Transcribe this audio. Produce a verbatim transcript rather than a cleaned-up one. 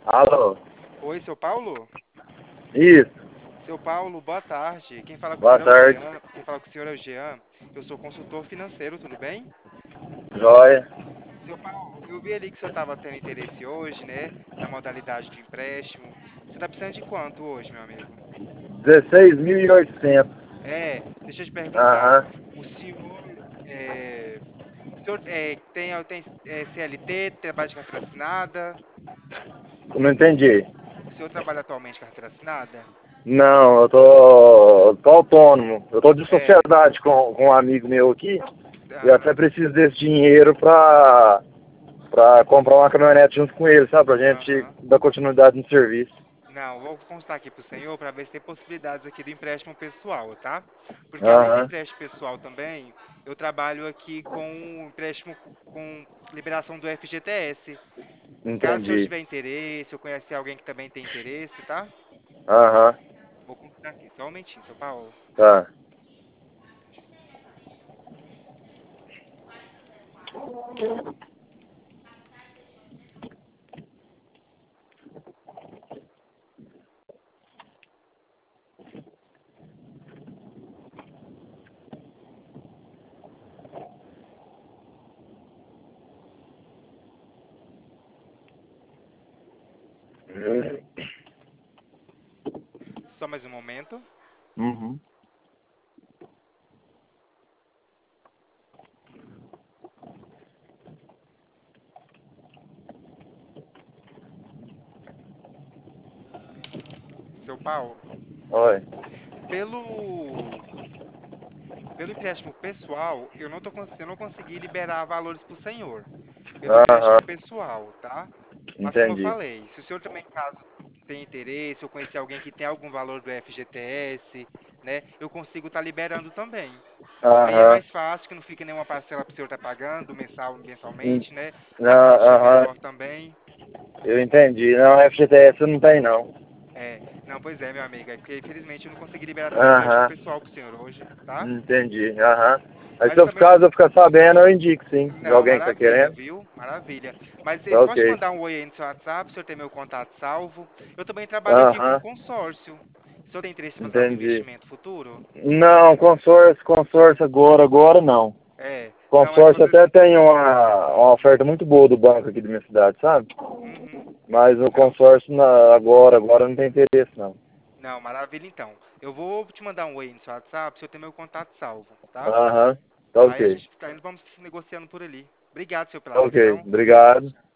Alô? Oi, seu Paulo? Isso, Seu Paulo, boa tarde. Quem fala com o boa senhor é o tarde. Jean. Quem fala com o senhor é o Jean. Eu sou consultor financeiro, tudo bem? Joia. Seu Paulo, eu vi ali que o senhor estava tendo interesse hoje, né, na modalidade de empréstimo. Você está precisando de quanto hoje, meu amigo? dezesseis mil e oitocentos. É, deixa eu te perguntar. Aham. O senhor, é, o senhor é, tem, tem é, C L T, trabalha de carteira assinada? Não entendi. O senhor trabalha atualmente de carteira assinada? Não, eu tô, eu tô autônomo. Eu tô de É, sociedade com, com um amigo meu aqui. E até aham, preciso desse dinheiro pra, pra comprar uma caminhonete junto com ele, sabe? Pra gente aham. dar continuidade no serviço. Não, vou constar aqui para o senhor para ver se tem possibilidades aqui do empréstimo pessoal, tá? Porque além do Aham. empréstimo pessoal também, eu trabalho aqui com um empréstimo co- com liberação do F G T S. Caso o senhor Entendi. tiver interesse, ou conhecer alguém que também tem interesse, tá? Aham. Vou constar aqui, só um momentinho, seu Paulo. Tá. Só mais um momento. Uhum. Seu Paulo, Oi. pelo pelo empréstimo pessoal, eu não tô, cons- eu não consegui liberar valores para o senhor. Pelo empréstimo Aham. pessoal, tá? Mas como eu Entendi. falei, se o senhor também, caso tenha interesse, ou conhecer alguém que tem algum valor do F G T S, né, eu consigo estar liberando também. Aí é Aham. mais fácil, que não fica nenhuma parcela para o senhor estar pagando mensal, Hum. mensalmente, né? A taxa é Aham. menor também. Eu entendi. Não, F G T S não tem, não. É, não, pois é, meu amigo, é porque infelizmente eu não consegui liberar também o empréstimo Aham. pessoal para o senhor hoje, tá? Entendi. Aham. Aí se Mas eu também eu caso não. eu ficar sabendo, eu indico sim. De Não, alguém que tá maravilha, querendo. viu? Maravilha. Mas eh, Tá posso te ok. mandar um oi aí no seu WhatsApp, o senhor tem meu contato salvo. Eu também trabalho aqui com Aham. consórcio. O senhor tem interesse em fazer algum Entendi. investimento futuro? Não, consórcio, consórcio agora, agora não. É, não, é Consórcio quando. até tem uma, uma oferta muito boa do banco aqui da minha cidade, sabe? Uhum. Mas o Não, consórcio na, agora, agora não tem interesse não. não, maravilha então. Eu vou te mandar um oi aí no seu WhatsApp, o senhor tem meu contato salvo, tá? Aham. Tá Aí a ok. gente fica, vamos negociando por ali. Obrigado, senhor, pela Tá ok. atenção. Obrigado.